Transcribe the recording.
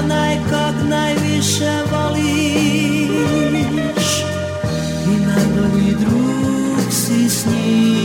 onaj kog najviše voliš i najbolji drug si s njim.